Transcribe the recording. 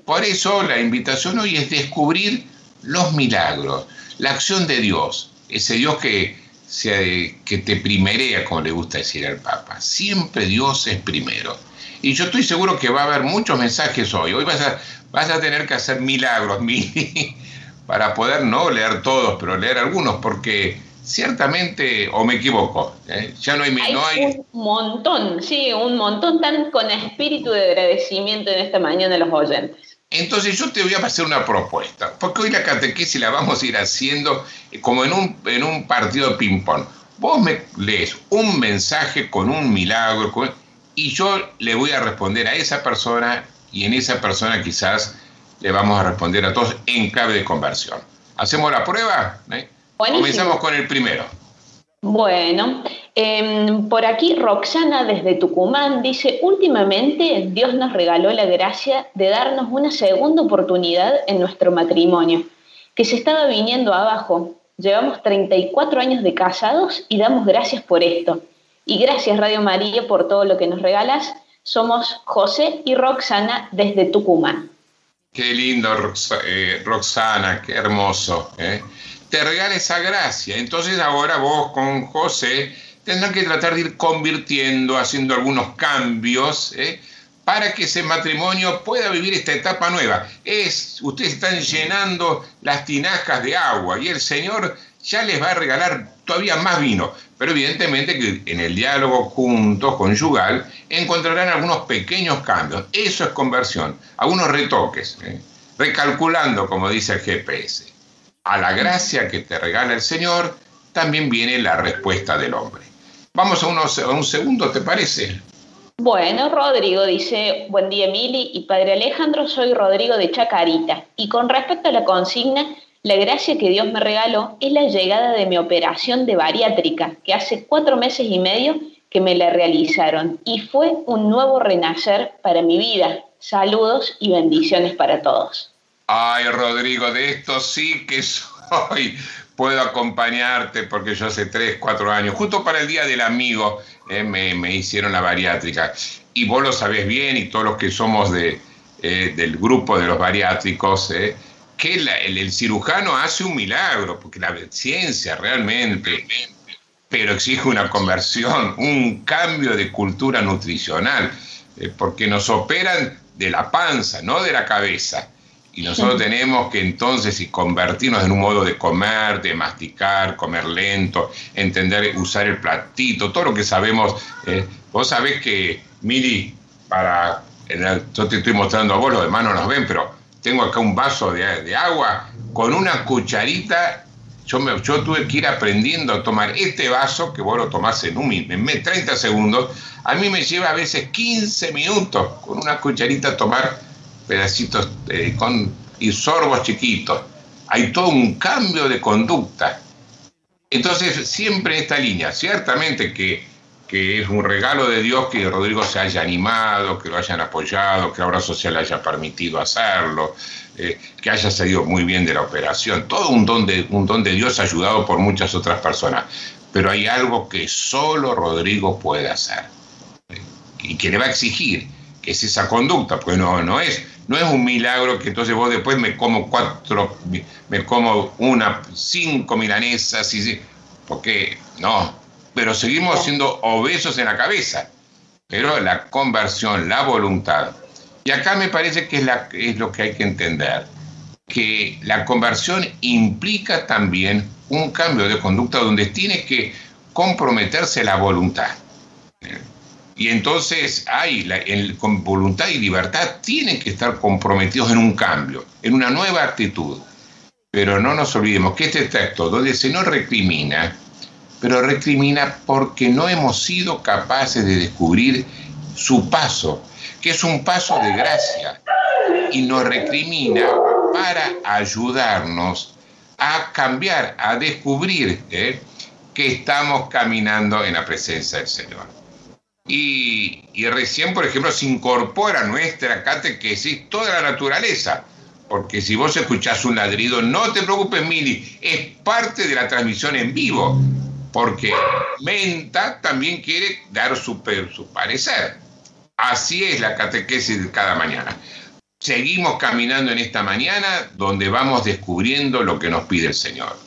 Por eso la invitación hoy es descubrir los milagros, la acción de Dios, ese Dios que te primerea, como le gusta decir al Papa. Siempre Dios es primero. Y yo estoy seguro que va a haber muchos mensajes hoy. Hoy vas a tener que hacer milagros, Mili, para poder no leer todos, pero leer algunos, porque ciertamente, o me equivoco, ya no hay... Un montón, sí, un montón, tan con espíritu de agradecimiento en esta mañana a los oyentes. Entonces yo te voy a hacer una propuesta, porque hoy la catequesis la vamos a ir haciendo como en un partido de ping-pong. Vos me lees un mensaje con un milagro, y yo le voy a responder a esa persona, y en esa persona quizás le vamos a responder a todos en clave de conversión. ¿Hacemos la prueba? Comenzamos con el primero. Bueno, por aquí Roxana desde Tucumán dice: últimamente Dios nos regaló la gracia de darnos una segunda oportunidad en nuestro matrimonio, que se estaba viniendo abajo. Llevamos 34 años de casados y damos gracias por esto. Y gracias, Radio María, por todo lo que nos regalas. Somos José y Roxana desde Tucumán. Qué lindo, Roxana, qué hermoso, te regala esa gracia. Entonces ahora vos con José tendrán que tratar de ir convirtiendo, haciendo algunos cambios, para que ese matrimonio pueda vivir esta etapa nueva. Ustedes están llenando las tinajas de agua y el Señor ya les va a regalar todavía más vino. Pero evidentemente que en el diálogo juntos, conyugal, encontrarán algunos pequeños cambios. Eso es conversión, algunos retoques, recalculando, como dice el GPS. A la gracia que te regala el Señor, también viene la respuesta del hombre. Vamos a un segundo, ¿te parece? Bueno, Rodrigo dice: buen día, Mili y Padre Alejandro, soy Rodrigo de Chacarita. Y con respecto a la consigna, la gracia que Dios me regaló es la llegada de mi operación de bariátrica, que hace 4 meses y medio que me la realizaron. Y fue un nuevo renacer para mi vida. Saludos y bendiciones para todos. Ay, Rodrigo, de esto sí que soy. Puedo acompañarte porque yo hace 3, 4 años, justo para el Día del Amigo, me hicieron la bariátrica. Y vos lo sabés bien, y todos los que somos del grupo de los bariátricos, que el cirujano hace un milagro, porque la ciencia realmente, pero exige una conversión, un cambio de cultura nutricional, porque nos operan de la panza, no de la cabeza. Y nosotros tenemos que entonces convertirnos en un modo de comer, de masticar, comer lento, entender, usar el platito, todo lo que sabemos. Vos sabés que, Mili, yo te estoy mostrando a vos, los demás no nos ven, pero tengo acá un vaso de agua con una cucharita. Yo tuve que ir aprendiendo a tomar este vaso, que vos lo tomás en 30 segundos. A mí me lleva a veces 15 minutos con una cucharita a tomar pedacitos y sorbos chiquitos. Hay todo un cambio de conducta. Entonces, siempre en esta línea, ciertamente que es un regalo de Dios que Rodrigo se haya animado, que lo hayan apoyado, que la obra social le haya permitido hacerlo, que haya salido muy bien de la operación. Todo un don de Dios ayudado por muchas otras personas. Pero hay algo que solo Rodrigo puede hacer y que le va a exigir, que es esa conducta, porque no es un milagro que entonces vos después me como 5 milanesas, porque no, pero seguimos siendo obesos en la cabeza. Pero la conversión, la voluntad, y acá me parece que es lo que hay que entender, que la conversión implica también un cambio de conducta donde tiene que comprometerse la voluntad. Y entonces con voluntad y libertad tienen que estar comprometidos en un cambio, en una nueva actitud. Pero no nos olvidemos que este texto, donde el Señor recrimina, pero recrimina porque no hemos sido capaces de descubrir su paso, que es un paso de gracia, y nos recrimina para ayudarnos a cambiar, a descubrir que estamos caminando en la presencia del Señor. Y recién, por ejemplo, se incorpora a nuestra catequesis toda la naturaleza, porque si vos escuchás un ladrido, no te preocupes, Mili, es parte de la transmisión en vivo, porque Menta también quiere dar su parecer. Así es la catequesis de cada mañana. seguimos caminando en esta mañana donde vamos descubriendo lo que nos pide el Señor.